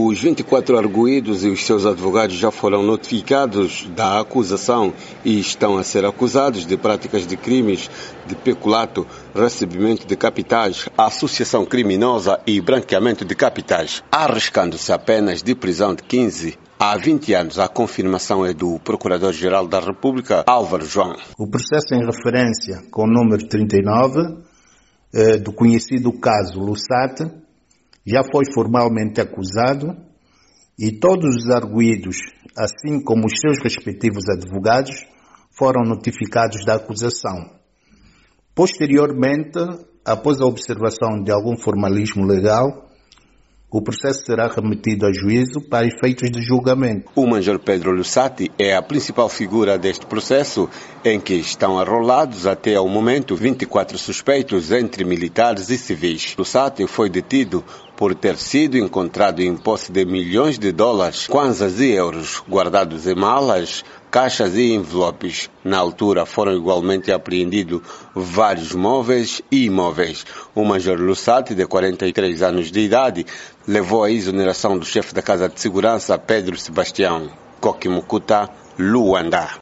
Os 24 arguidos e os seus advogados já foram notificados da acusação e estão a ser acusados de práticas de crimes de peculato, recebimento de capitais, associação criminosa e branqueamento de capitais, arriscando-se a penas de prisão de 15 a 20 anos. A confirmação é do Procurador-Geral da República, Álvaro João. O processo em referência com o número 39 do conhecido caso Lussat já foi formalmente acusado e todos os arguidos, assim como os seus respectivos advogados, foram notificados da acusação. Posteriormente, após a observação de algum formalismo legal, o processo será remetido a juízo para efeitos de julgamento. O Major Pedro Lussat é a principal figura deste processo, em que estão arrolados até ao momento 24 suspeitos entre militares e civis. Lussat foi detido por ter sido encontrado em posse de milhões de dólares, kwanzas e euros, guardados em malas, caixas e envelopes. Na altura foram igualmente apreendidos vários móveis e imóveis. O Major Lussat, de 43 anos de idade, levou à exoneração do chefe da Casa de Segurança, Pedro Sebastião Coquimucuta Luanda.